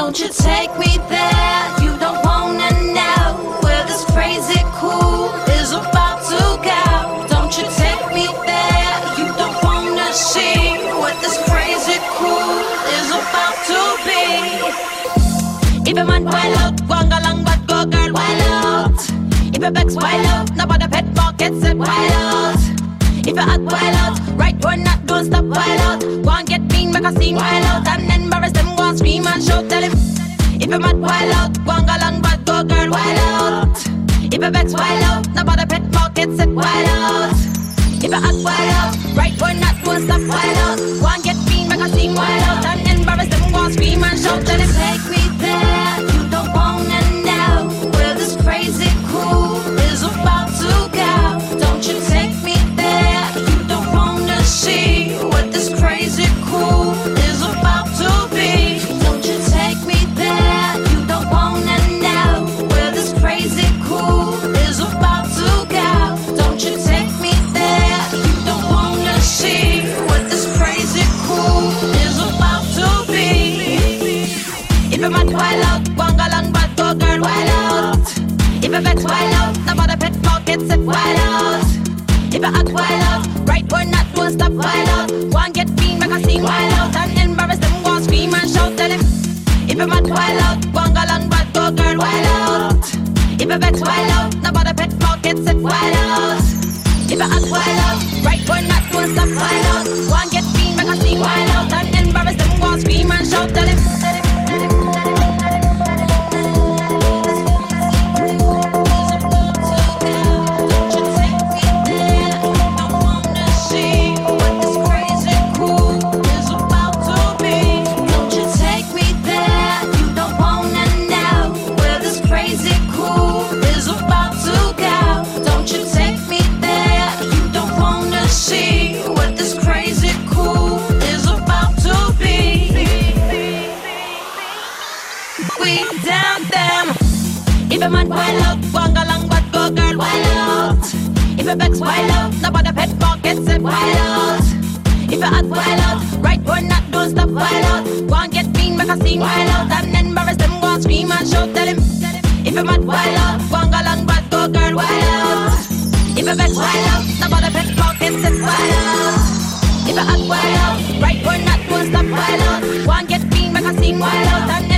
Don't you take me there, you don't wanna know where this crazy cool is about to go. Don't you take me there, you don't wanna see what this crazy cool is about to be. If a man wild out, go on along, but go girl wild out. If a vex wild out, nobody pet pocket set wild out. If you hot wild out, right or not, don't stop wild out. Go and get mean, make a scene wild out, and embarrass them, go and scream and shout, tell him. If you mad wild out, go and go along, but go girl wild out. If you vex wild out, nobody pet pocket set wild out. If you hot wild out, right or not, don't stop wild out. Go and get mean, make a scene wild out, and embarrass them, go and scream and shout, tell him. Take me there, you don't wanna know where this crazy cool is about to go. Don't you take me there, you don't wanna see what this crazy cool is about to be. Don't you take me there, you don't wanna know where this crazy cool is about to go. Don't you take me there, you don't wanna see what this crazy cool is about to be. If you mad wild out, go and go along, but go girl wild out. If you vex wild out, nobody pet pocket set wild out. If you hot wild out, right or not, don't stop wild out. Go and get mean, make a scene wild out, and embarrass them, go and scream and shout, tell him. If you mad wild out, go and go along, but go girl wild out. If you vex wild out, nobody pet pocket set wild out. If you hot wild out, right or not, don't stop wild out. Go and get mean, make a scene wild out, and embarrass them, go and scream and shout, tell him. If a man wild out, go and go along, but go girl wild out. If a vex wild out, nobody pet pocket set wild out. If you hot wild out, right or not, don't stop wild out. Go and get mean, make a scene wild out, and embarrass them, go and scream and shout, tell him. If you mad wild out, go and go along, but go girl wild out. If you vex wild out, nobody pet pocket set wild out. If you hot wild out, right or not, don't stop wild out. Go and get mean, make a scene wild out, and